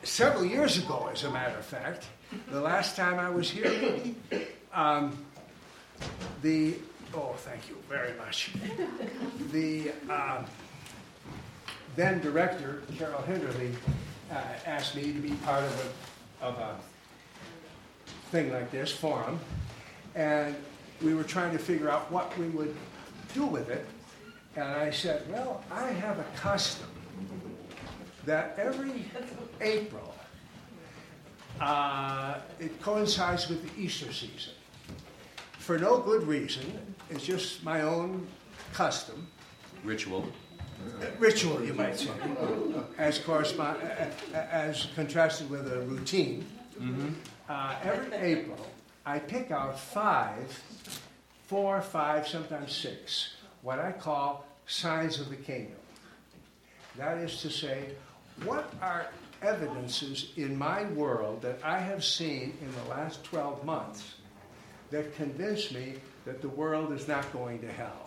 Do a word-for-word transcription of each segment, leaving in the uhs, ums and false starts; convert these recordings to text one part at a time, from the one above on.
several years ago, as a matter of fact, the last time I was here, maybe, um, the, oh, thank you very much. The um, then director, Carol Henderly, uh, asked me to be part of a, of a thing like this, forum, and we were trying to figure out what we would do with it. And I said, well, I have a custom that every April, uh, it coincides with the Easter season. For no good reason, it's just my own custom. Ritual. Uh, ritual, you might say, as correspond, uh, as contrasted with a routine. Mm-hmm. Uh, every April, I pick out five, four, five, sometimes six, what I call signs of the kingdom. That is to say, what are evidences in my world that I have seen in the last twelve months that convince me that the world is not going to hell?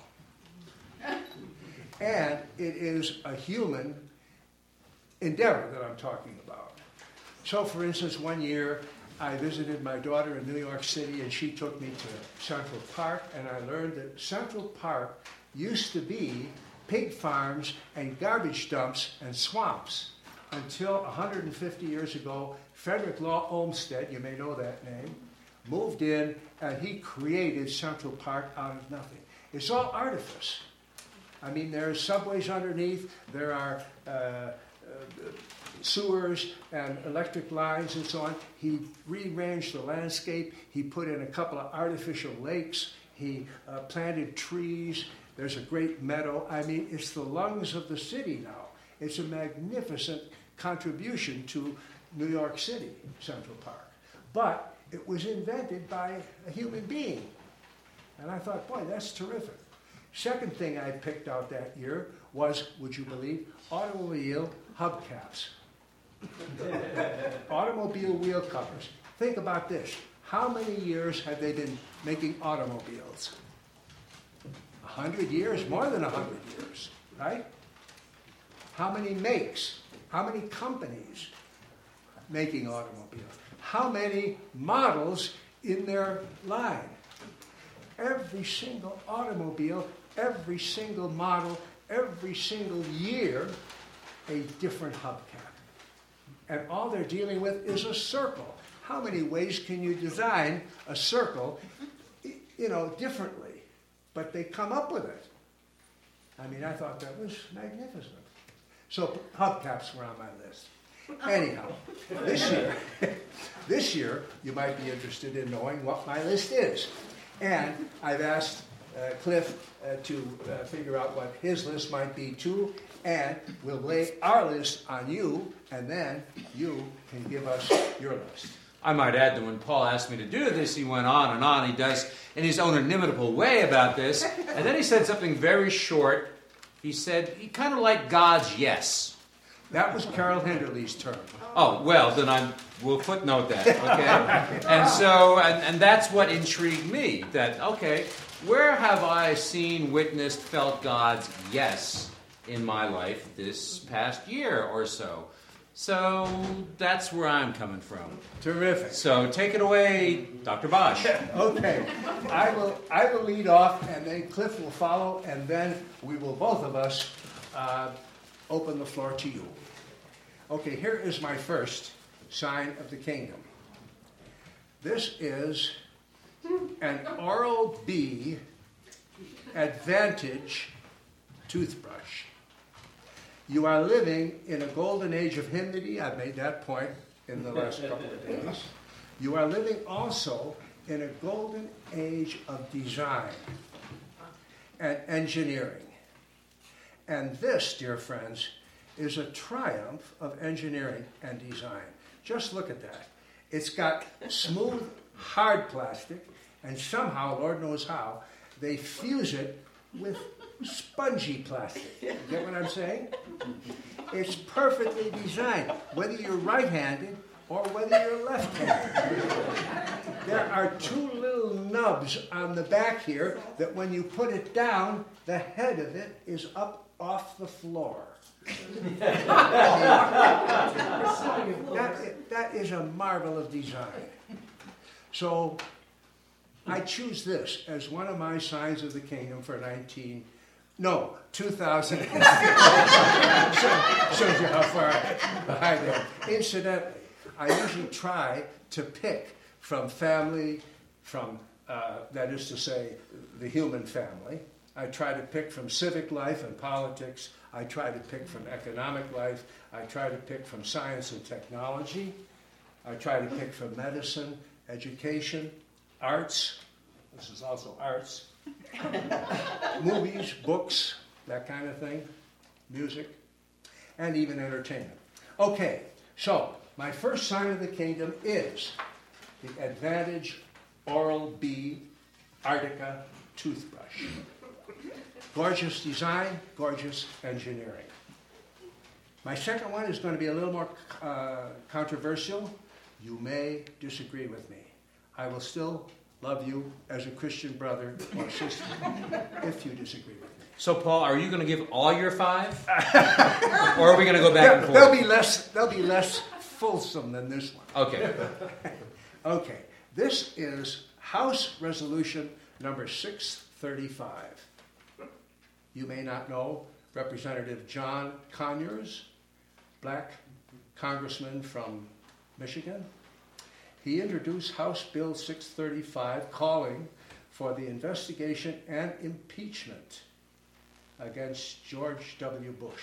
And it is a human endeavor that I'm talking about. So, for instance, one year I visited my daughter in New York City, and she took me to Central Park, and I learned that Central Park used to be pig farms and garbage dumps and swamps until one hundred fifty years ago, Frederick Law Olmsted, you may know that name, moved in, and he created Central Park out of nothing. It's all artifice. I mean, there are subways underneath, there are uh, uh, sewers and electric lines and so on. He rearranged the landscape. He put in a couple of artificial lakes. He uh, planted trees. There's a great meadow. I mean, it's the lungs of the city now. It's a magnificent contribution to New York City, Central Park. But it was invented by a human being. And I thought, boy, that's terrific. Second thing I picked out that year was, would you believe, automobile hubcaps. Automobile wheel covers. Think about this. How many years have they been making automobiles? A hundred years? More than a hundred years, right? How many makes? How many companies making automobiles? How many models in their line? Every single automobile, every single model, every single year, a different hubcap. And all they're dealing with is a circle. How many ways can you design a circle, you know, differently? But they come up with it. I mean, I thought that was magnificent. So hubcaps were on my list. Anyhow, this year, this year, you might be interested in knowing what my list is. And I've asked uh, Cliff uh, to uh, figure out what his list might be too, and we'll lay our list on you, and then you can give us your list. I might add that when Paul asked me to do this, he went on and on. He does in his own inimitable way about this. And then he said something very short. He said, he kind of like God's yes. That was Carol Henderly's term. Oh, well, then I will footnote that, okay? And so, and, and that's what intrigued me, that, okay, where have I seen, witnessed, felt God's yes in my life this past year or so? So that's where I'm coming from. Terrific. So take it away, Doctor Bosch. Okay. I will I will lead off, and then Cliff will follow, and then we will, both of us, uh, open the floor to you. Okay, here is my first sign of the kingdom. This is an Oral-B Advantage toothbrush. You are living in a golden age of hymnody. I've made that point in the last couple of days. You are living also in a golden age of design and engineering. And this, dear friends, is a triumph of engineering and design. Just look at that. It's got smooth, hard plastic, and somehow, Lord knows how, they fuse it with spongy plastic. You get what I'm saying? It's perfectly designed, whether you're right-handed or whether you're left-handed. There are two little nubs on the back here that when you put it down, the head of it is up off the floor. that, marvel of design. So I choose this as one of my signs of the kingdom for nineteen, no, two thousand. Shows you how far behind I am. Incidentally, I usually try to pick from family, from, uh, that is to say, the human family. I try to pick from civic life and politics. I try to pick from economic life. I try to pick from science and technology. I try to pick from medicine, education, arts. This is also arts. Movies, books, that kind of thing, music, and even entertainment. Okay, so my first sign of the kingdom is the Advantage Oral-B Artica toothbrush. Gorgeous design, gorgeous engineering. My second one is going to be a little more uh, controversial. You may disagree with me. I will still love you as a Christian brother or sister if you disagree with me. So, Paul, are you going to give all your five? Or are we going to go back and forth? They'll be less, they'll be less fulsome than this one. Okay. Okay. This is House Resolution number six thirty-five. You may not know Representative John Conyers, black congressman from Michigan. He introduced House Bill six thirty-five calling for the investigation and impeachment against George W. Bush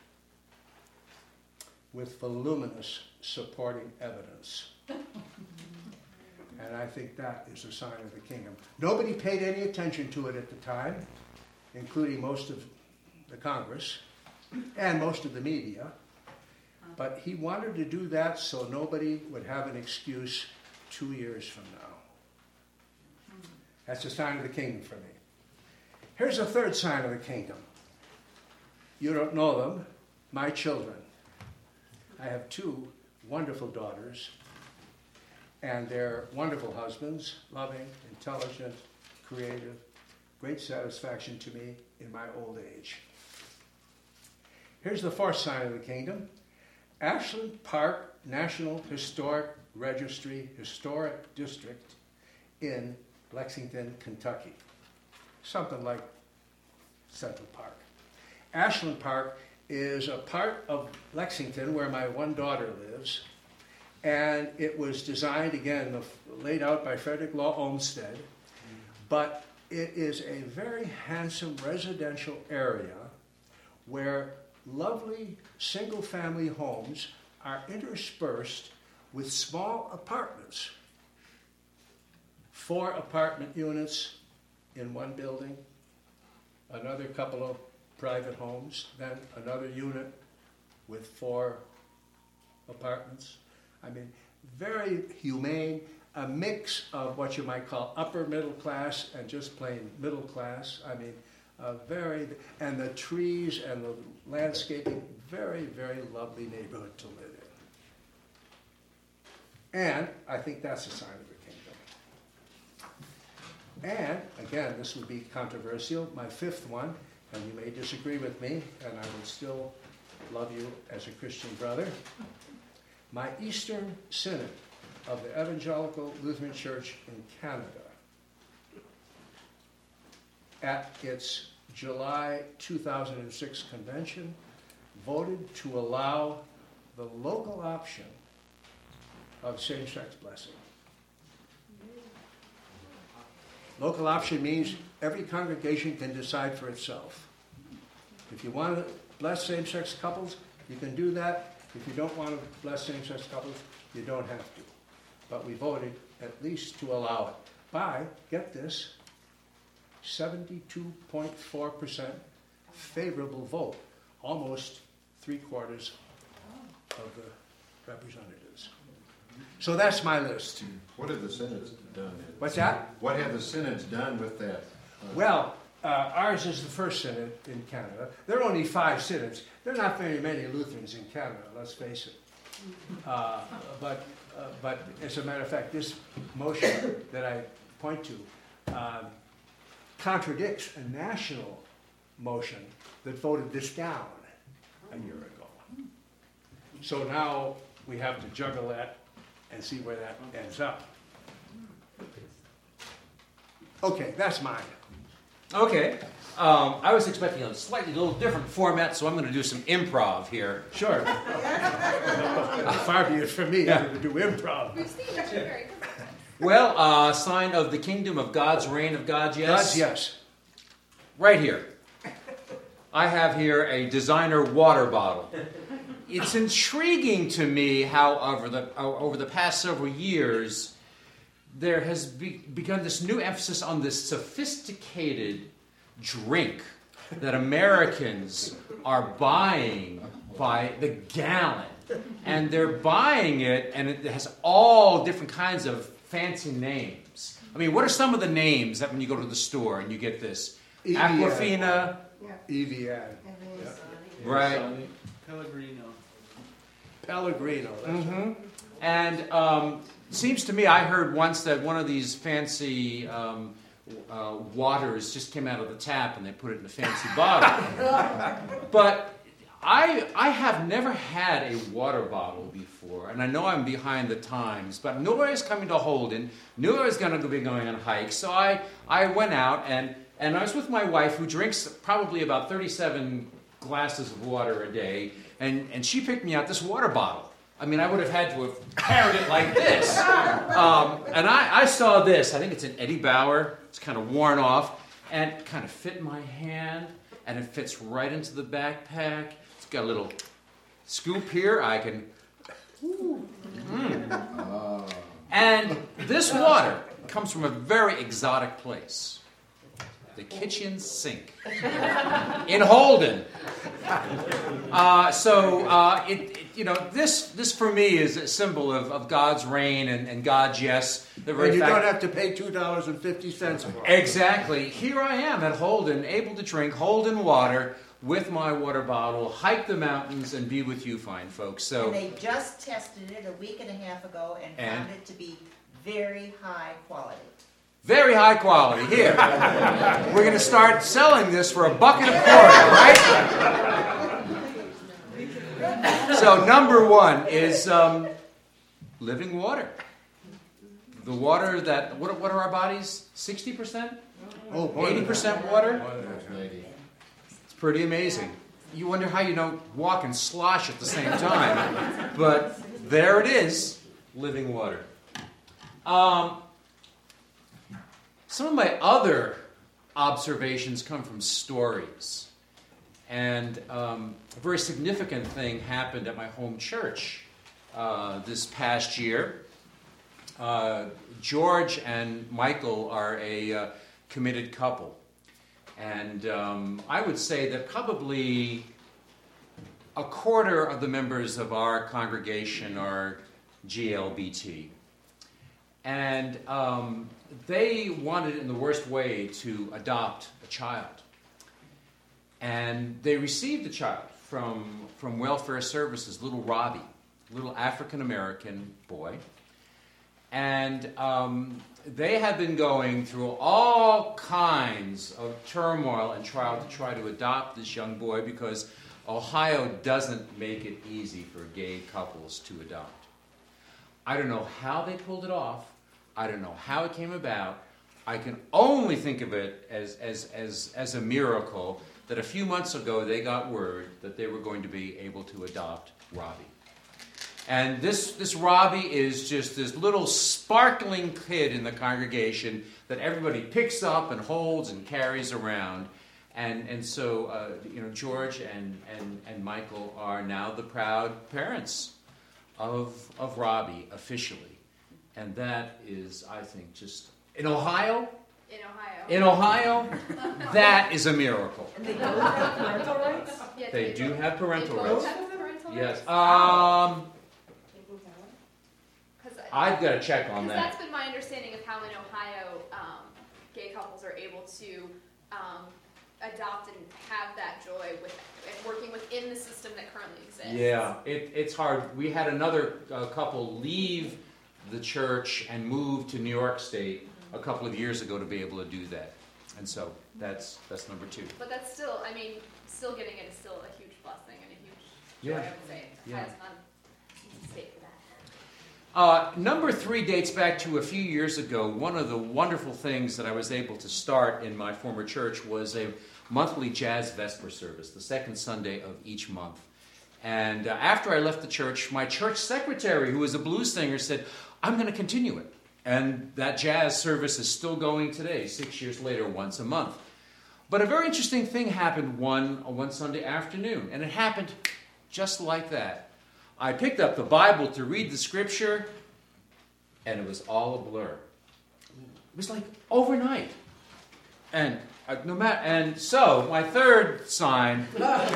with voluminous supporting evidence. And I think that is a sign of the kingdom. Nobody paid any attention to it at the time, including most of the Congress and most of the media. But he wanted to do that so nobody would have an excuse two years from now. That's a sign of the kingdom for me. Here's a third sign of the kingdom. You don't know them, my children. I have two wonderful daughters, and they're wonderful husbands, loving, intelligent, creative, great satisfaction to me in my old age. Here's the fourth sign of the kingdom. Ashland Park National Historic Registry Historic District in Lexington, Kentucky. Something like Central Park. Ashland Park is a part of Lexington where my one daughter lives, and it was designed, again, laid out by Frederick Law Olmsted, but it is a very handsome residential area where lovely single-family homes are interspersed with small apartments. Four apartment units in one building, another couple of private homes, then another unit with four apartments. I mean, very humane, a mix of what you might call upper middle class and just plain middle class. I mean, a very, and the trees and the landscaping, very, very lovely neighborhood to live in. And I think that's a sign of the kingdom. And, again, this would be controversial, my fifth one, and you may disagree with me, and I will still love you as a Christian brother. My Eastern Synod of the Evangelical Lutheran Church in Canada, at its July two thousand six convention, voted to allow the local option of same-sex blessing. Local option means every congregation can decide for itself. If you want to bless same-sex couples, you can do that. If you don't want to bless same-sex couples, you don't have to. But we voted at least to allow it by, get this, seventy-two point four percent favorable vote, almost three-quarters of the representatives. So that's my list. What have the synods done? What's that? What have the synods done with that? Uh, Well, uh, ours is the first synod in Canada. There are only five synods. There are not very many Lutherans in Canada, let's face it. Uh, but, uh, but as a matter of fact, this motion that I point to um, contradicts a national motion that voted this down a year ago. So now we have to juggle that and see where that ends up. Okay, that's mine. Okay. Um, I was expecting a slightly little different format, so I'm going to do some improv here. Sure. Far be it from me Yeah. to do improv. We've seen that you're very good. Well, uh, sign of the kingdom of God's reign of God, yes? God's yes. Right here. I have here a designer water bottle. It's intriguing to me how over the, over the past several years, there has be, begun this new emphasis on this sophisticated drink that Americans are buying by the gallon. And they're buying it, and it has all different kinds of fancy names. I mean, what are some of the names that when you go to the store and you get this? Evian. Aquafina, Evian. right? Pellegrino. Pellegrino. That's Mm-hmm. And um, seems to me, I heard once that one of these fancy um, uh, waters just came out of the tap and they put it in a fancy bottle. But I I have never had a water bottle before, and I know I'm behind the times, but I knew I was coming to Holden, knew I was going to be going on hikes, so I, I went out, and, and I was with my wife, who drinks probably about thirty-seven glasses of water a day, and, and she picked me out this water bottle. I mean, I would have had to have carried it like this. Um, and I, I saw this. I think it's an Eddie Bauer. It's kind of worn off, and it kind of fit in my hand, and it fits right into the backpack. It's got a little scoop here. I can... Mm. And this water comes from a very exotic place. The kitchen sink in Holden. Uh, so, uh, it, it, you know, this this for me is a symbol of, of God's reign and, and God's yes. The very And you fact- don't have to pay two dollars and fifty cents for it. Exactly. Here I am at Holden, able to drink Holden water with my water bottle, hike the mountains, and be with you fine folks. So, And they just tested it a week and a half ago and, And? found it to be very high quality. very high quality. Here. We're going to start selling this for a buck and a quarter, right? So number one is um, living water. The water that, what, what are our bodies? sixty percent? Oh, more than eighty percent water? There's lady. It's pretty amazing. You wonder how you don't walk and slosh at the same time. But there it is, living water. Um, some of my other observations come from stories. And um, a very significant thing happened at my home church uh, this past year. Uh, George and Michael are a uh, committed couple. And um, I would say that probably a quarter of the members of our congregation are G L B T. And um, they wanted in the worst way to adopt a child. And they received a child from, from Welfare Services, little Robbie, little African-American boy. And um, they had been going through all kinds of turmoil and trial to try to adopt this young boy because Ohio doesn't make it easy for gay couples to adopt. I don't know how they pulled it off. I don't know how it came about. I can only think of it as, as, as, as a miracle that a few months ago they got word that they were going to be able to adopt Robbie. And this, this Robbie is just this little sparkling kid in the congregation that everybody picks up and holds and carries around. And, and so, uh, you know, George and, and, and Michael are now the proud parents of, of Robbie officially. And that is, I think, just... In Ohio? In Ohio. In Ohio, that is a miracle. And they both have parental rights? Yeah, They do have parental they both rights. have parental Yes. rights? Um, Because I've got to check on that's that. been my understanding of how in Ohio um, gay couples are able to um, adopt and have that joy with and working within the system that currently exists. Yeah, it, it's hard. We had another uh, couple leave the church and move to New York State a couple of years ago to be able to do that. And so that's that's number two. But that's still, I mean, still getting it is still a huge blessing and a huge joy, Yeah. I would say. Yeah. Has on state for that. Uh, number three dates back to a few years ago. One of the wonderful things that I was able to start in my former church was a monthly jazz vesper service, the second Sunday of each month. And uh, after I left the church, my church secretary, who was a blues singer, said, I'm going to continue it. And that jazz service is still going today, six years later, once a month. But a very interesting thing happened one, one Sunday afternoon, and it happened just like that. I picked up the Bible to read the scripture, and it was all a blur. It was like overnight. And uh, no matter, and so my third sign,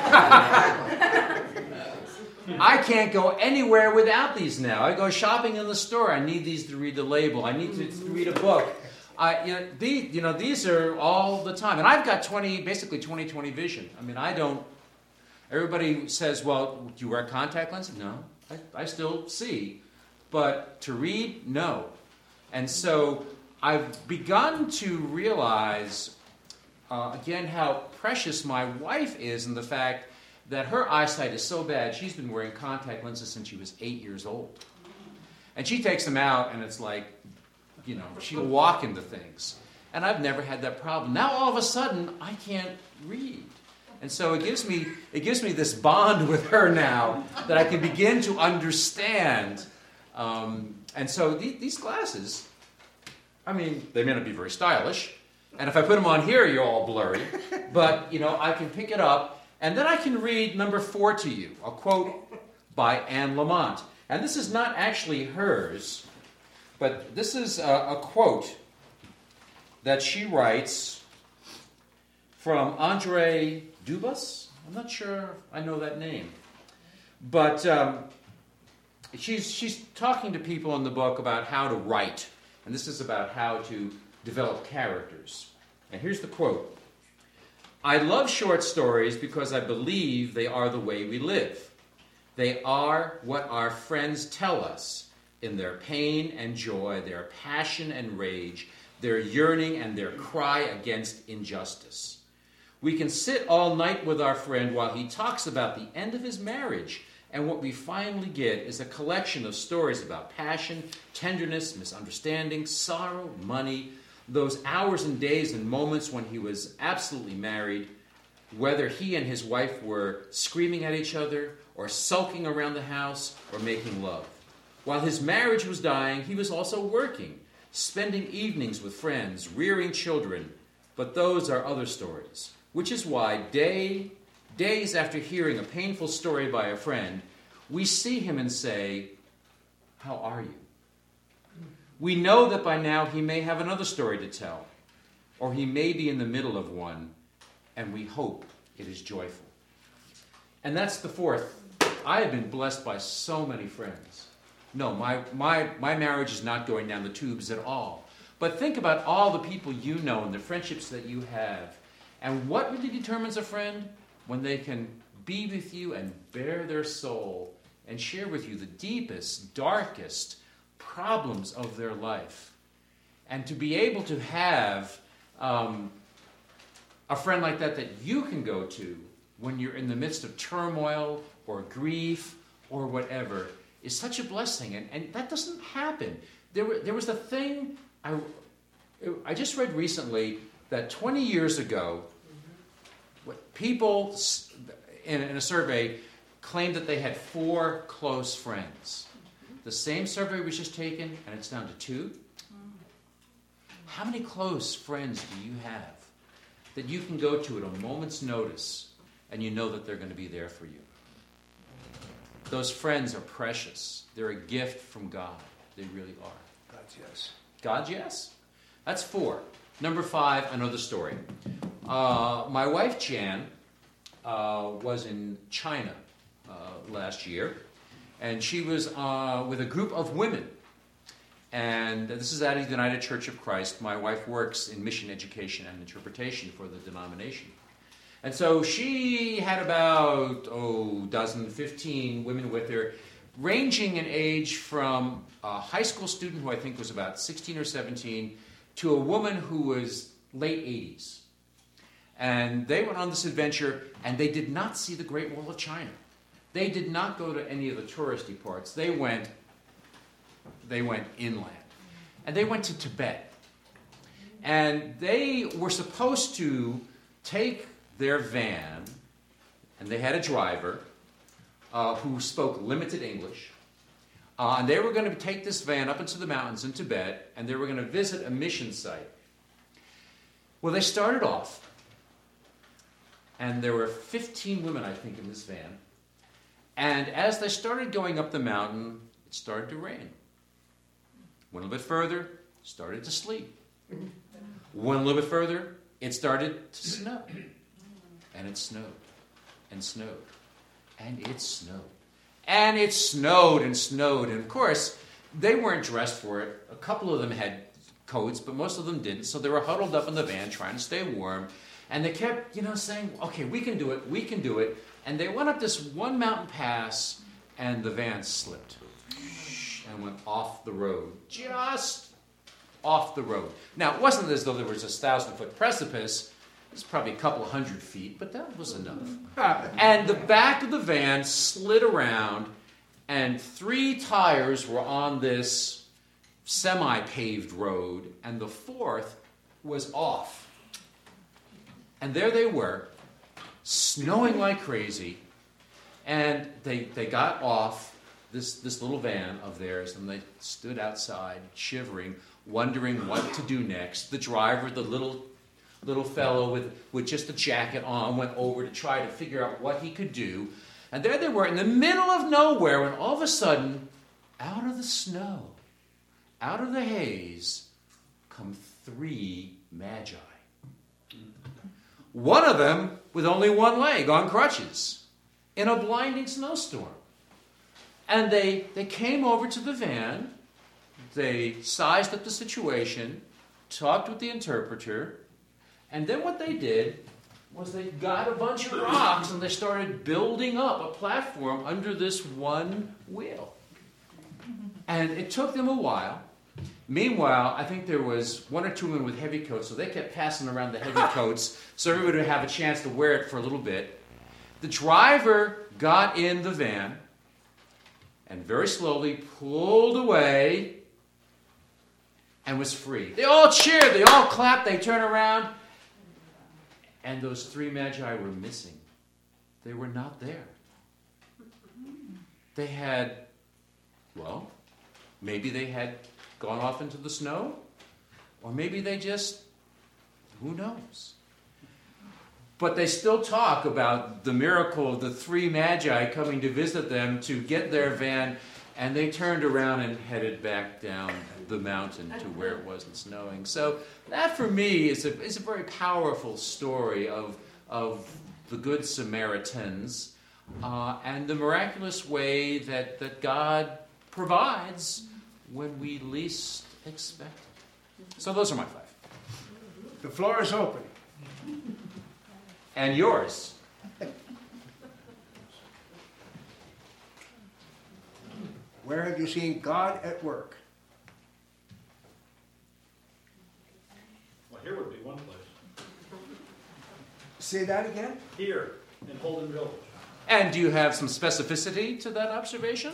I can't go anywhere without these now. I go shopping in the store. I need these to read the label. I need to, to read a book. I, you know, these, you know, these are all the time. And I've got twenty, basically twenty twenty vision. I mean, I don't. Everybody says, well, do you wear contact lenses? No, I, I still see. But to read, no. And so I've begun to realize, uh, again, how precious my wife is in the fact that her eyesight is so bad, she's been wearing contact lenses since she was eight years old. And she takes them out, and it's like, you know, she'll walk into things. And I've never had that problem. Now, all of a sudden, I can't read. And so it gives me it gives me this bond with her now that I can begin to understand. Um, and so the, these glasses, I mean, they may not be very stylish. And if I put them on here, you're all blurry. But, you know, I can pick it up. And then I can read number four to you, a quote by Anne Lamott. And this is not actually hers, but this is a, a quote that she writes from Andre Dubus. I'm not sure I know that name. But um, she's, she's talking to people in the book about how to write. And this is about how to develop characters. And here's the quote. I love short stories because I believe they are the way we live. They are what our friends tell us in their pain and joy, their passion and rage, their yearning and their cry against injustice. We can sit all night with our friend while he talks about the end of his marriage, and what we finally get is a collection of stories about passion, tenderness, misunderstanding, sorrow, money, those hours and days and moments when he was absolutely married, whether he and his wife were screaming at each other or sulking around the house or making love. While his marriage was dying, he was also working, spending evenings with friends, rearing children. But those are other stories, which is why day, days after hearing a painful story by a friend, we see him and say, "How are you?" We know that by now he may have another story to tell, or he may be in the middle of one, and we hope it is joyful. And that's the fourth. I have been blessed by so many friends. No, my, my, my marriage is not going down the tubes at all. But think about all the people you know and the friendships that you have. And what really determines a friend? When they can be with you and bare their soul and share with you the deepest, darkest problems of their life. And to be able to have um, a friend like that that you can go to when you're in the midst of turmoil or grief or whatever is such a blessing. And, and that doesn't happen. There, were, there was a thing, I, I just read recently that twenty years ago, what people in, in a survey claimed that they had four close friends. The same survey was just taken, and it's down to two. How many close friends do you have that you can go to at a moment's notice and you know that they're going to be there for you? Those friends are precious. They're a gift from God. They really are. God's yes. God's yes? That's four. Number five, another story. Uh, my wife, Jan, uh, was in China uh, last year. And she was uh, with a group of women. And this is at the United Church of Christ. My wife works in mission education and interpretation for the denomination. And so she had about, oh, dozen, fifteen women with her, ranging in age from a high school student who I think was about sixteen or seventeen to a woman who was late eighties. And they went on this adventure, and they did not see the Great Wall of China. They did not go to any of the touristy parts. They went they went inland. And they went to Tibet. And they were supposed to take their van, and they had a driver uh, who spoke limited English. Uh, and they were going to take this van up into the mountains in Tibet, and they were going to visit a mission site. Well, they started off, and there were fifteen women, I think, in this van. And as they started going up the mountain, it started to rain. Went a little bit further, started to sleet. Went a little bit further, it started to snow. And it snowed, and snowed, and it snowed. And it snowed and snowed. And of course, they weren't dressed for it. A couple of them had coats, but most of them didn't. So they were huddled up in the van trying to stay warm. And they kept, you know, saying, okay, we can do it, we can do it. And they went up this one mountain pass, and the van slipped and went off the road, just off the road. Now, it wasn't as though there was a thousand-foot precipice. It was probably a couple of hundred feet, but that was enough. And the back of the van slid around, and three tires were on this semi-paved road, and the fourth was off. And there they were, snowing like crazy, and they they got off this, this little van of theirs, and they stood outside, shivering, wondering what to do next. The driver, the little little fellow with, with just a jacket on, went over to try to figure out what he could do. And there they were in the middle of nowhere, when all of a sudden, out of the snow, out of the haze, come three magi. One of them with only one leg on crutches in a blinding snowstorm. And they, they came over to the van, they sized up the situation, talked with the interpreter, and then what they did was they got a bunch of rocks and they started building up a platform under this one wheel. And it took them a while. Meanwhile, I think there was one or two women with heavy coats, so they kept passing around the heavy coats so everybody would have a chance to wear it for a little bit. The driver got in the van and very slowly pulled away and was free. They all cheered, they all clapped, they turned around, and those three magi were missing. They were not there. They had, well, maybe they had gone off into the snow, or maybe they just, who knows? But they still talk about the miracle of the three magi coming to visit them to get their van, and they turned around and headed back down the mountain to where it wasn't snowing. So that, for me, is a, is a very powerful story of, of the Good Samaritans uh, and the miraculous way that, that God provides when we least expect it. So those are my five. The floor is open. And yours. Where have you seen God at work? Well, here would be one place. Say that again? Here, in Holden Village. And do you have some specificity to that observation?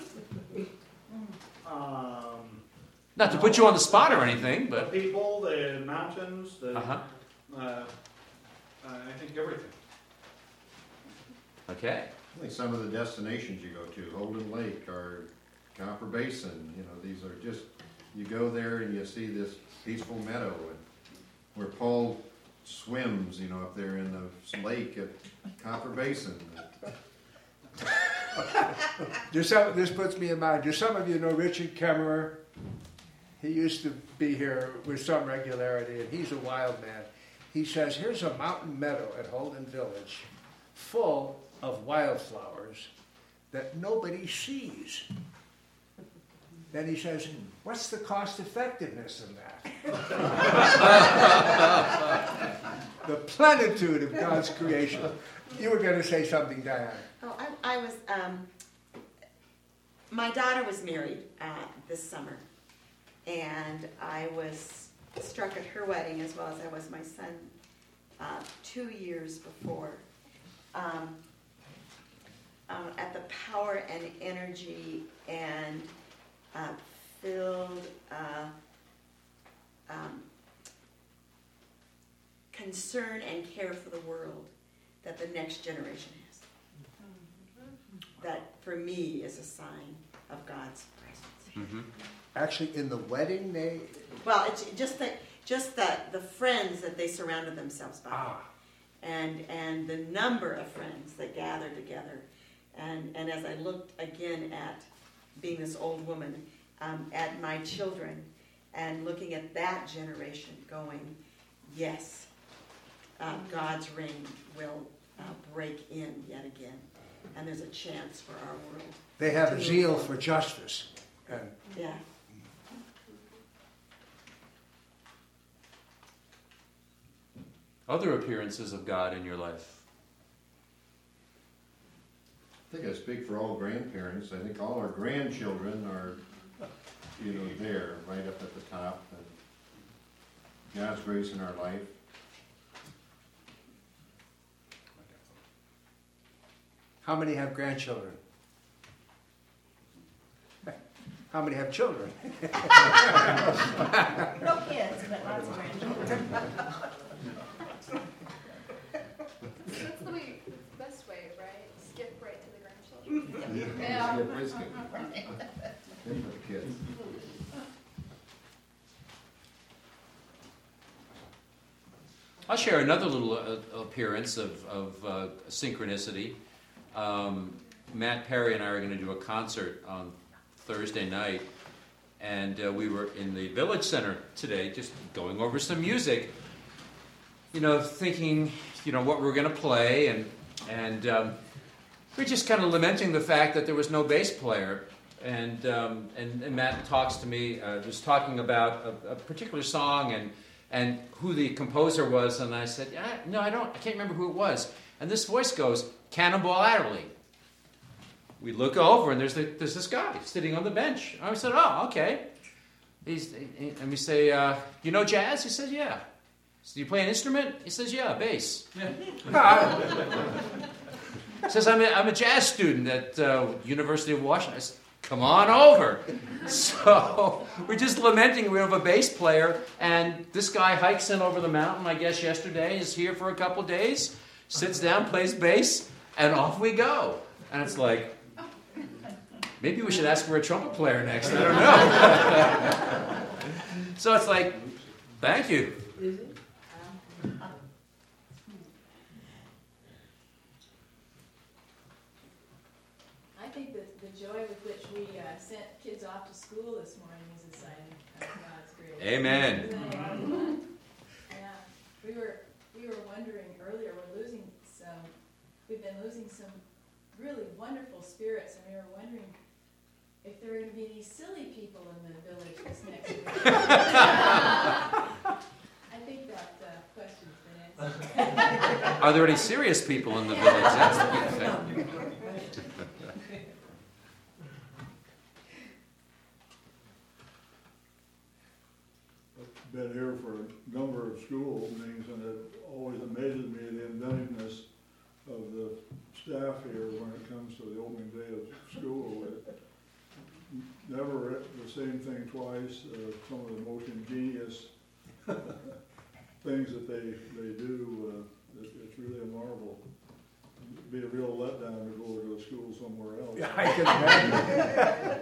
Um, Not to put you on the spot or anything, the but... people, the mountains, the, Uh-huh. uh, I think everything. Okay. I think some of the destinations you go to, Holden Lake or Copper Basin, you know, these are just, you go there and you see this peaceful meadow and where Paul swims, you know, up there in the lake at Copper Basin. Do some, this puts me in mind. Do some of you know Richard Kemmerer? He used to be here with some regularity, and he's a wild man. He says, here's a mountain meadow at Holden Village full of wildflowers that nobody sees. Then he says, what's the cost effectiveness of that? The plenitude of God's creation. You were going to say something, Diana. Oh, I, I was, um, my daughter was married uh, this summer, and I was struck at her wedding as well as I was my son uh, two years before. Um, uh, at the power and energy and uh, filled uh, um, concern and care for the world that the next generation has. That, for me, is a sign of God's presence. Mm-hmm. Actually, in the wedding, they, Well, it's just that, just the, the friends that they surrounded themselves by. ah, And, and the number of friends that gathered together. And, and as I looked again at being this old woman, um, at my children, and looking at that generation going, yes, uh, God's reign will uh, break in yet again. And there's a chance for our world. they have a zeal for justice. And Yeah. Other appearances of God in your life? I think I speak for all grandparents. I think all our grandchildren are, you know, there, right up at the top. And God's grace in our life. how many have grandchildren? How many have children? No kids, but lots of grandchildren. That's the way, the best way, right? Skip right to the grandchildren. Yeah. Yeah. Whiskey. Them for the kids. I'll share another little uh, appearance of, of uh, synchronicity. Um, Matt Perry and I are going to do a concert on Thursday night, and uh, we were in the Village Center today, just going over some music, you know, thinking, you know, what we were going to play, and and um, we're just kind of lamenting the fact that there was no bass player. And um, and, and Matt talks to me, uh, was talking about a, a particular song and and who the composer was, and I said, yeah, no, I don't, I can't remember who it was. And this voice goes, Cannonball Adderley. We look over, and there's the, there's this guy sitting on the bench. I said, oh, okay. He's, and we say, uh, you know jazz? He says, yeah. So you play an instrument? He says, yeah, bass. He says, I'm a, I'm a jazz student at uh, University of Washington. I said, come on over. So we're just lamenting we have a bass player, and this guy hikes in over the mountain, I guess yesterday, is here for a couple days, sits down, plays bass, and off we go. And it's like, maybe we should ask for a trumpet player next. I don't know. So it's like, thank you. I think that the joy with which we uh, sent kids off to school this morning is a sign of God's grace. Amen. Yeah, we were we were wondering earlier. We're losing some. We've been losing some really wonderful spirits, and we were wondering if there were going to be any silly people in the village this next week. I think that uh, question's been answered. Are there any serious people in the village? That's the big thing. Been here for a number of school openings, and it always amazes me the inventiveness of the staff here when it comes to the opening day of school. It, never the same thing twice. Uh, some of the most ingenious things that they they do. Uh, it, it's really a marvel. It'd be a real letdown to go to a school somewhere else. Yeah, I can imagine.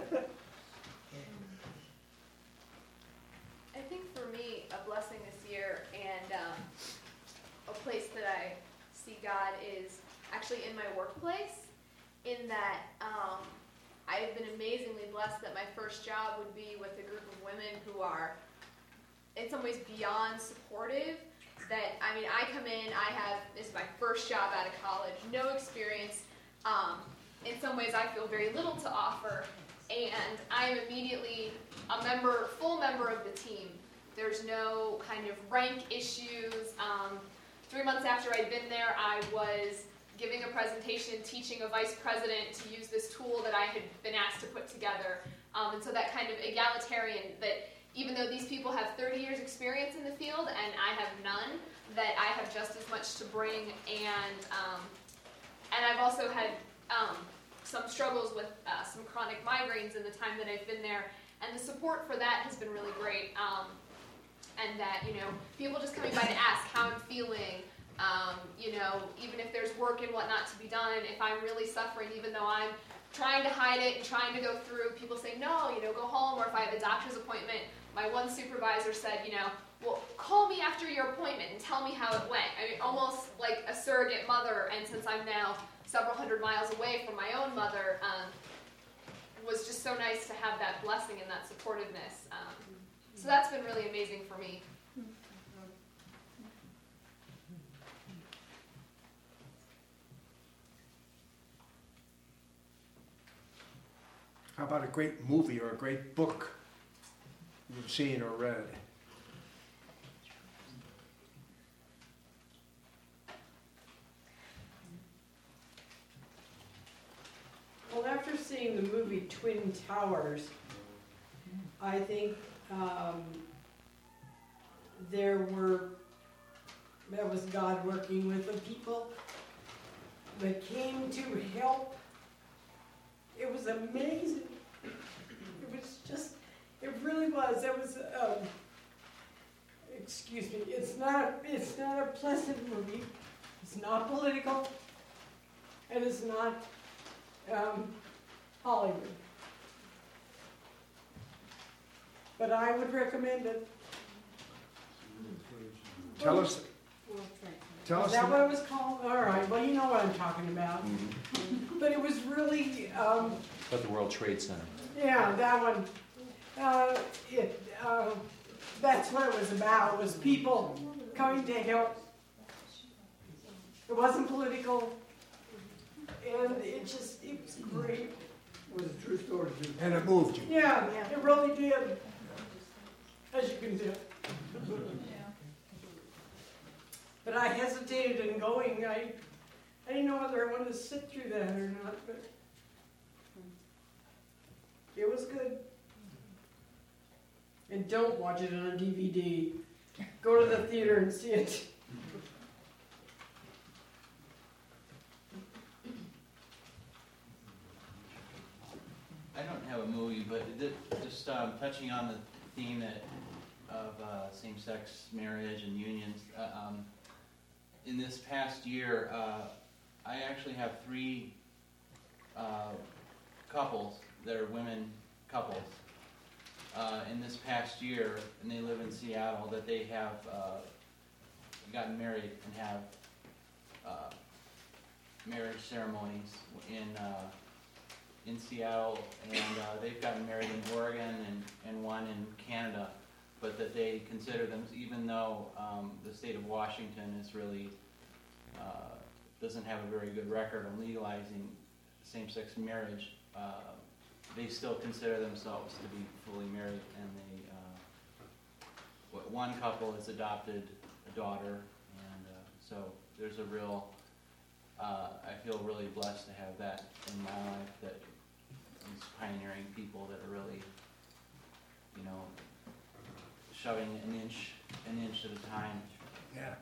I think for me, a blessing this year and um, a place that I see God is actually in my workplace, in that um, I've been amazingly blessed that my first job would be with a group of women who are in some ways beyond supportive. That, I mean, I come in, I have, this is my first job out of college, no experience. Um, in some ways I feel very little to offer, and I am immediately a member, full member of the team. There's no kind of rank issues. Um, three months after I'd been there, I was giving a presentation, teaching a vice president to use this tool that I had been asked to put together. Um, and so that kind of egalitarian, that even though these people have thirty years experience in the field and I have none, that I have just as much to bring. And um, and I've also had um, some struggles with uh, some chronic migraines in the time that I've been there. and the support for that has been really great. Um, and that, you know, people just coming by to ask how I'm feeling, um, you know, even if there's work and whatnot to be done, if I'm really suffering, even though I'm trying to hide it and trying to go through, people say, no, you know, go home, or if I have a doctor's appointment, my one supervisor said, you know, well, call me after your appointment and tell me how it went. I mean, almost like a surrogate mother, and since I'm now several hundred miles away from my own mother, um, it was just so nice to have that blessing and that supportiveness. Um, so that's been really amazing for me. How about a great movie or a great book you've seen or read? Well, after seeing the movie Twin Towers, I think um, there were, that was God working with the people that came to help. It was amazing. It was just, it really was. It was, um, excuse me, it's not, it's not a pleasant movie. It's not political. And it's not um, Hollywood. But I would recommend it. Tell us, tell Is us. that the- what it was called? All right, well, you know what I'm talking about. Mm-hmm. But it was really, um, But the World Trade Center. yeah, that one. Uh, it, uh, that's what it was about, was people coming to help. It wasn't political, and it just, it was great. It was a true story, too. And it moved you. Yeah, it really did, as you can tell. But I hesitated in going. I, I didn't know whether I wanted to sit through that or not, but it was good. And don't watch it on a D V D. Go to the theater and see it. I don't have a movie, but it did- just um, touching on the theme that, of uh, same-sex marriage and unions. Uh, um, in this past year, uh, I actually have three uh, couples that are women couples uh, in this past year, and they live in Seattle, that they have uh, gotten married and have uh, marriage ceremonies in uh, in Seattle, and uh, they've gotten married in Oregon and, and one in Canada, but that they consider them, even though um, the state of Washington is really, uh, doesn't have a very good record on legalizing same-sex marriage, uh, they still consider themselves to be fully married, and they, uh, one couple has adopted a daughter, and uh, so there's a real, uh, I feel really blessed to have that in my life, that these pioneering people that are really, you know, shoving an inch, an inch at a time. Yeah.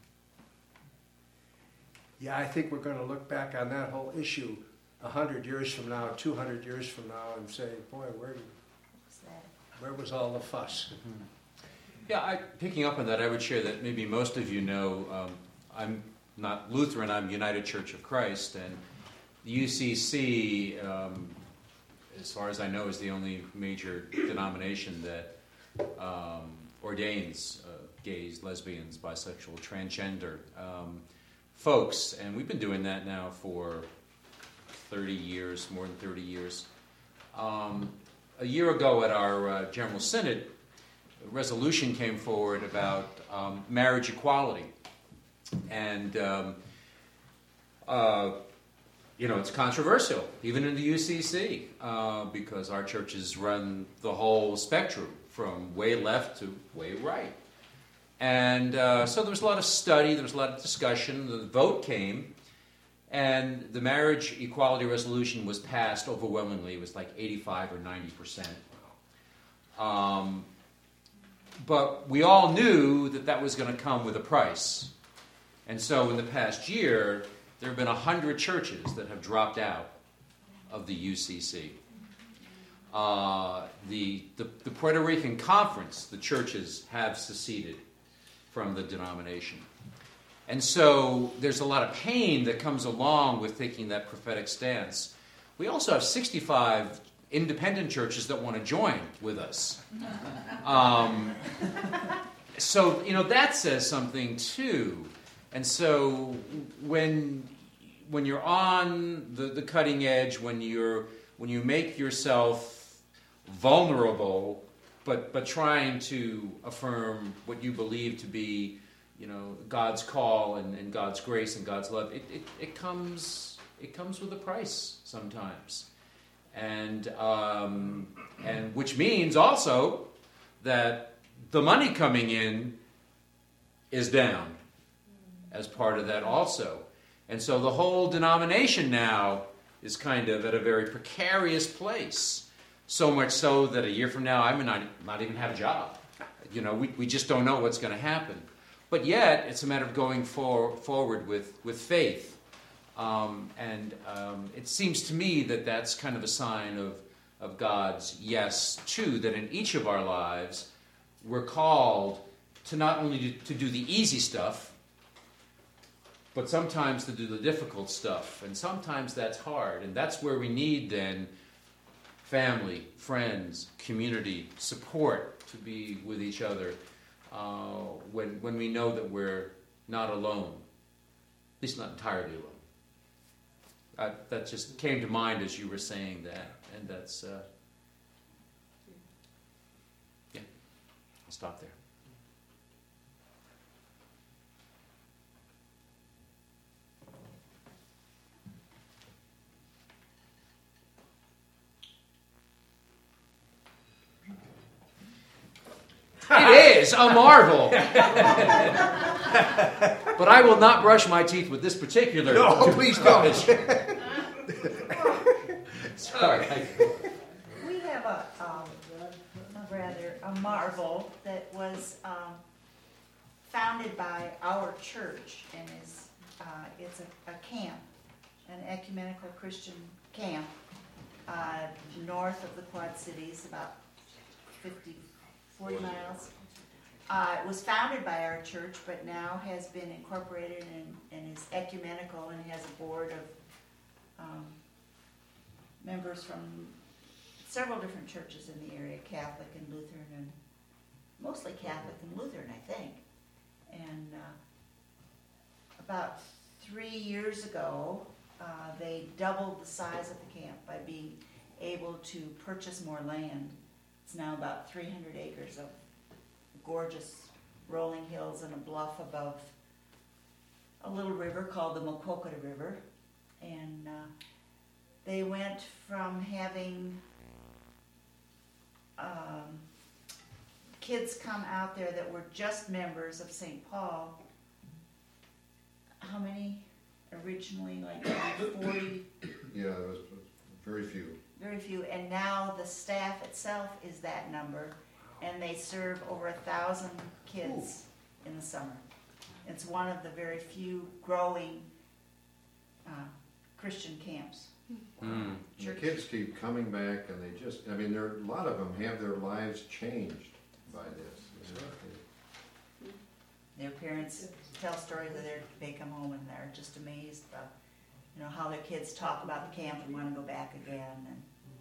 Yeah, I think we're going to look back on that whole issue a hundred years from now, two hundred years from now, and say, boy, where, where was all the fuss? Mm-hmm. Yeah, I, picking up on that, I would share that maybe most of you know, um, I'm not Lutheran, I'm United Church of Christ, and the U C C, um, as far as I know, is the only major denomination that um, ordains uh, gays, lesbians, bisexual, transgender um, folks, and we've been doing that now for thirty years, more than thirty years. Um, a year ago at our uh, General Synod, a resolution came forward about um, marriage equality. And, um, uh, you know, it's controversial, even in the U C C, uh, because our churches run the whole spectrum from way left to way right. And uh, so there was a lot of study, there was a lot of discussion, the vote came, and the marriage equality resolution was passed overwhelmingly. It was like eighty-five or ninety percent. Um, but we all knew that that was going to come with a price. And so in the past year, there have been one hundred churches that have dropped out of the U C C. uh, the, the, the Puerto Rican Conference, the churches have seceded from the denomination. And so there's a lot of pain that comes along with taking that prophetic stance. We also have sixty-five independent churches that want to join with us. Um, so, you know, that says something too. And so when when you're on the, the cutting edge, when you're when you make yourself vulnerable, but but trying to affirm what you believe to be, you know, God's call and, and God's grace and God's love, it, it, it comes it comes with a price sometimes. And um, and which means also that the money coming in is down as part of that also. And so the whole denomination now is kind of at a very precarious place. So much so that a year from now I may not, not even have a job. You know, we, we just don't know what's going to happen. But yet, it's a matter of going for, forward with, with faith. Um, and um, it seems to me that that's kind of a sign of, of God's yes, too, that in each of our lives, we're called to not only to, to do the easy stuff, but sometimes to do the difficult stuff. And sometimes that's hard. And that's where we need, then, family, friends, community, support to be with each other uh, when, when we know that we're not alone, at least not entirely alone. I, that just came to mind as you were saying that, and that's, uh, yeah, I'll stop there. It is a marvel. But I will not brush my teeth with this particular... No, please don't. Sorry. We have a, um, a rather, a marvel that was um, founded by our church, and is, uh, it's a, a camp, an ecumenical Christian camp, uh, north of the Quad Cities, about fifty, forty miles. Uh, it was founded by our church, but now has been incorporated and, and is ecumenical and has a board of um, members from several different churches in the area, Catholic and Lutheran, and mostly Catholic and Lutheran, I think. And uh, about three years ago, uh, they doubled the size of the camp by being able to purchase more land. It's now about three hundred acres of gorgeous rolling hills and a bluff above a little river called the Mokokota River. And uh, they went from having um, kids come out there that were just members of Saint Paul. How many originally? Like forty? Yeah, there was very few. Very few. And now the staff itself is that number. And they serve over a thousand kids Ooh. in the summer. It's one of the very few growing uh, Christian camps. Mm. The kids keep coming back, and they just, I mean, there a lot of them have their lives changed by this. You know? Their parents tell stories that they come home and they're just amazed about, you know, how their kids talk about the camp and want to go back again. And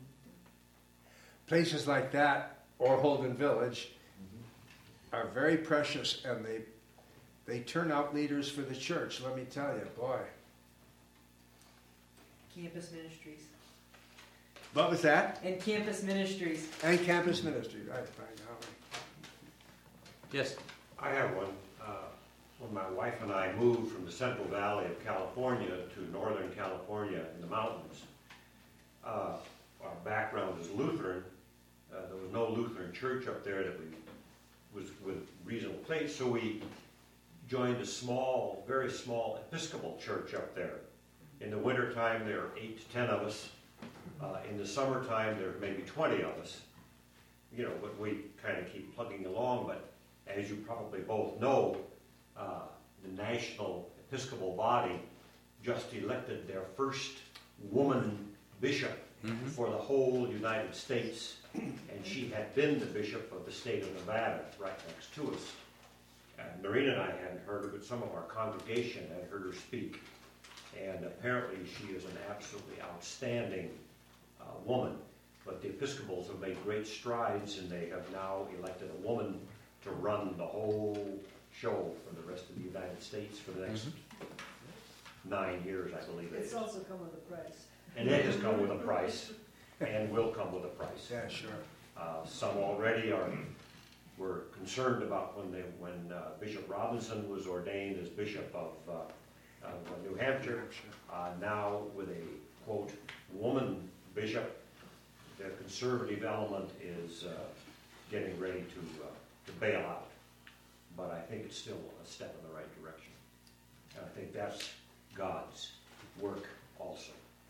places like that, or Holden Village, are very precious, and they they turn out leaders for the church. Let me tell you, boy. Campus ministries. What was that? And campus ministries. And campus ministry, right, right now. Yes. I have one. Uh, when my wife and I moved from the Central Valley of California to Northern California in the mountains, uh, our background is Lutheran. Uh, there was no Lutheran church up there that we was with reasonable place, so we joined a small, very small Episcopal church up there. In the wintertime, there are eight to ten of us. Uh, in the summertime, there are maybe twenty of us. You know, but we kind of keep plugging along. But as you probably both know, uh, the National Episcopal Body just elected their first woman bishop Mhm. for the whole United States. And she had been the bishop of the state of Nevada, right next to us. And Noreen and I hadn't heard her, but some of our congregation had heard her speak. And apparently she is an absolutely outstanding uh, woman. But the Episcopals have made great strides, and they have now elected a woman to run the whole show for the rest of the United States for the next nine years, I believe it It's is. also come with a price. And it has come with a price, and will come with a price. Yeah, sure. Uh, some already are, were concerned about when they, when uh, Bishop Robinson was ordained as Bishop of, uh, of New Hampshire. Uh, now with a, quote, woman bishop, the conservative element is uh, getting ready to, uh, to bail out. But I think it's still a step in the right direction. And I think that's God's work also.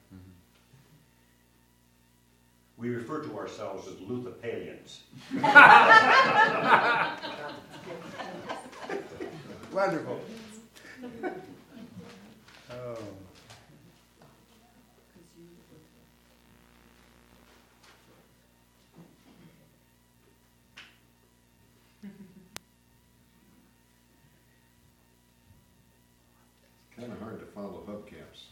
We refer to ourselves as Luthopalians. Wonderful. Oh. Kind of hard to follow hubcaps.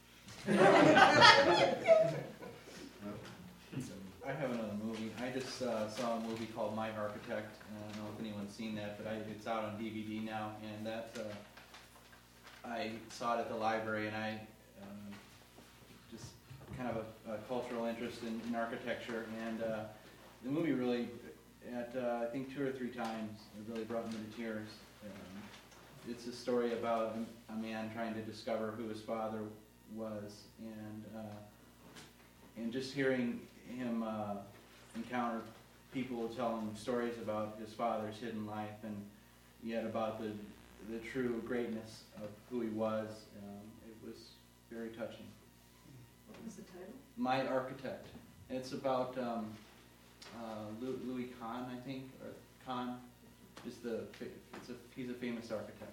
I have another movie. I just uh, saw a movie called My Architect. And I don't know if anyone's seen that, but I, it's out on D V D now. And that uh, I saw it at the library, and I um, just kind of a, a cultural interest in, in architecture. And uh, the movie really, at uh, I think two or three times, it really brought me to tears. Um, it's a story about a, a man trying to discover who his father was, and uh, and just hearing him uh, encounter people who tell him stories about his father's hidden life, and yet about the the true greatness of who he was. Um, it was very touching. What was the title? My Architect. It's about um, uh, Louis, Louis Kahn, I think, or Kahn is the it's a he's a famous architect.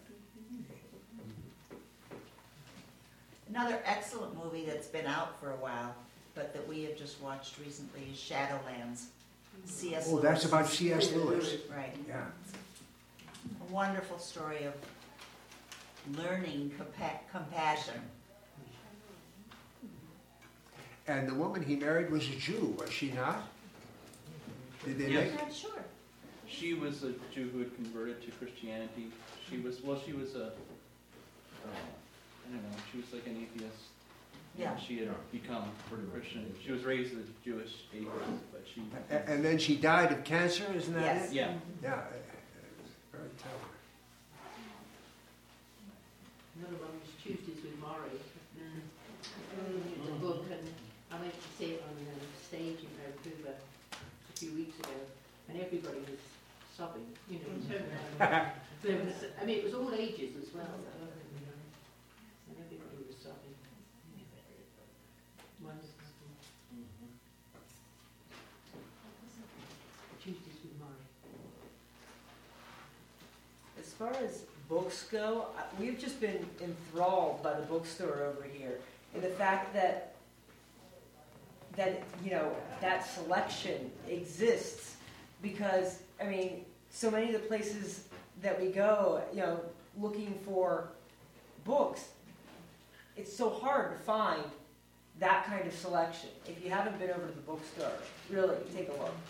Another excellent movie that's been out for a while, but that we have just watched recently is Shadowlands. C S Oh, that's about C S Lewis. Right. Yeah. A wonderful story of learning compa- compassion. And the woman he married was a Jew, was she not? Did they Yes. make? I'm sure. She was a Jew who had converted to Christianity. She was well. She was a uh, I don't know. She was like an atheist. Yeah. She had become a Christian. She was raised as a Jewish atheist, but she. A- And then she died of cancer, isn't that Yes. it? Yeah. Yeah. It's very telling. Another one was Tuesdays with Maury. Mm. It's a book, and I went to see it on the stage in Vancouver a few weeks ago, and everybody was sobbing, you know, turned around. There was, I mean, it was all ages as well, and everybody was sobbing. Wonderful. Tuesdays with Maury. As far as books go, I- we've just been enthralled by the bookstore over here, and the fact that that you know that selection exists, because I mean, so many of the places that we go, you know, looking for books, it's so hard to find that kind of selection. If you haven't been over to the bookstore, really take a look.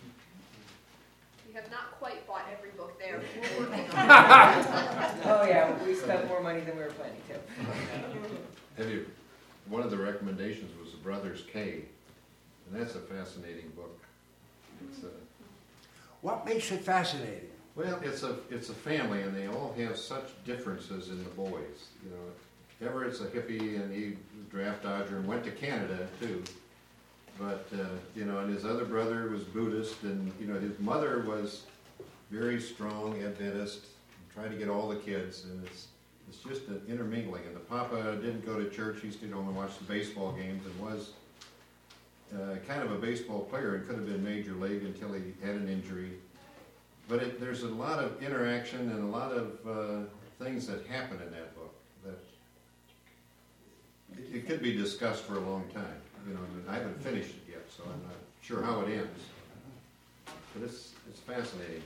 We have not quite bought every book there. We're working on it. Oh yeah, we spent more money than we were planning to. Have you, one of the recommendations was The Brothers K, and that's a fascinating book. It's a, What makes it fascinating? well, it's a, it's a family, and they all have such differences in the boys, you know. Everett's a hippie, and he was a draft dodger and went to Canada, too. But, uh, you know, and his other brother was Buddhist, and, you know, his mother was very strong Adventist, tried to get all the kids, and it's, it's just an intermingling. And the papa didn't go to church, he stayed home and watched the baseball games, and was uh, kind of a baseball player, and could have been major league until he had an injury. But it, there's a lot of interaction and a lot of uh, things that happen in that book that it, it could be discussed for a long time. you know, I haven't finished it yet, so I'm not sure how it ends. But it's, it's fascinating.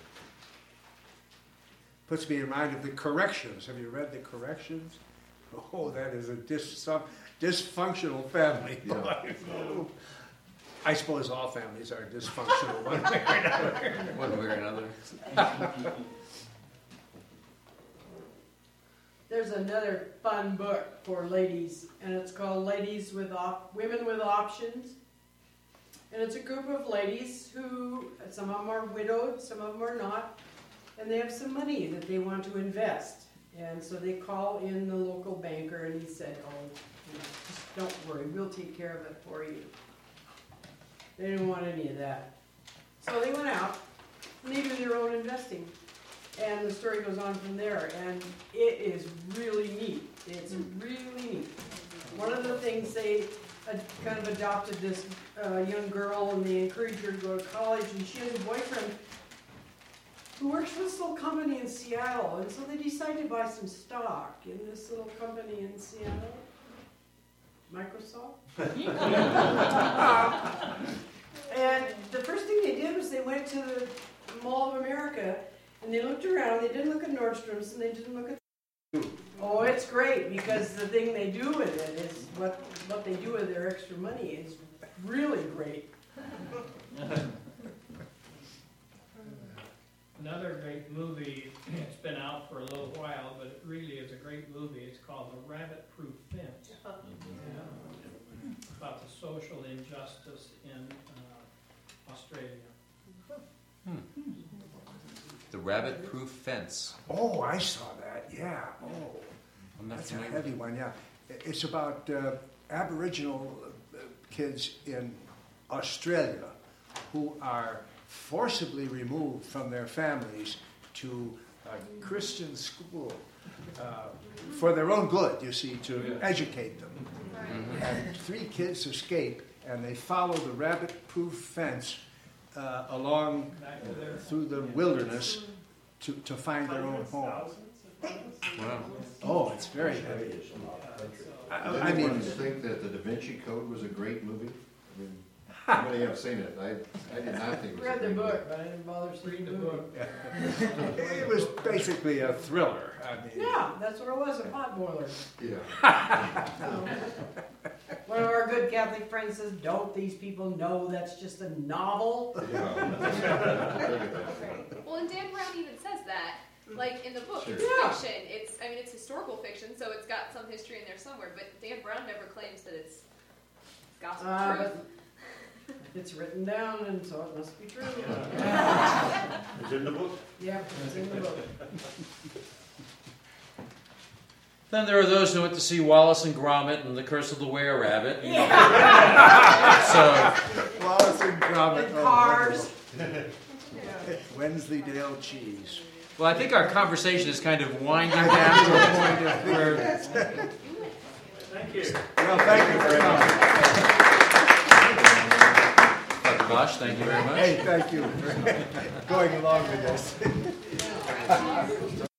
Puts me in mind of the Corrections. Have you read the Corrections? Oh, that is a dis- some dysfunctional family. Yeah. I suppose all families are dysfunctional one way or another. One way or another. There's another fun book for ladies, and it's called Ladies with Op- Women with Options. And it's a group of ladies who, some of them are widowed, some of them are not, and they have some money that they want to invest. And so they call in the local banker, and he said, oh, you know, just don't worry, we'll take care of it for you. They didn't want any of that. So they went out, and they do their own investing. And the story goes on from there, and it is really neat. It's really neat. One of the things they uh, kind of adopted this uh, young girl, and they encouraged her to go to college, and she has a boyfriend who works for this little company in Seattle, and so they decided to buy some stock in this little company in Seattle. Microsoft? And the first thing they did was they went to the Mall of America, and they looked around. They didn't look at Nordstrom's, and they didn't look at... Oh, it's great, because the thing they do with it is what, what they do with their extra money is really great. Another great movie, it's been out for a little while, but it really is a great movie. It's called The Rabbit Proof Fence. Yeah. About the social injustice in uh, Australia. Hmm. The Rabbit Proof Fence. Oh, I saw that, yeah. Oh, I'm not that's a familiar. heavy one, yeah. It's about uh, Aboriginal uh, kids in Australia who are forcibly removed from their families to a Christian school uh, for their own good, you see, to educate them. Mm-hmm. And three kids escape, and they follow the rabbit-proof fence uh, along Back to their- through the wilderness to, to find their own home. Wow. Oh, it's very heavy. I, Did I anyone mean, think that the Da Vinci Code was a great movie? I mean, how many have seen it? I, I did not think it was a Read the great movie. book, but I didn't bother seeing the book. it was basically a thriller. I mean, Yeah, that's what it was, a pot boiler. Yeah. One of our good Catholic friends says, don't these people know that's just a novel? Well, and Dan Brown even says that. Like in the book, Sure. it's Yeah. fiction. It's, I mean, it's historical fiction, so it's got some history in there somewhere. But Dan Brown never claims that it's gospel Uh, truth. but it's written down, and so it must be true. It's in the book. Yeah, it's in the book. Then there are those who went to see Wallace and Gromit and The Curse of the Were-Rabbit. So, Wallace and Gromit. And oh, Cars. wonderful. Wensleydale cheese. well, I think our conversation is kind of winding down to a point of where Thank you. Well, thank you very much. Doctor Bosch, thank you very much. Hey, thank you for going along with this.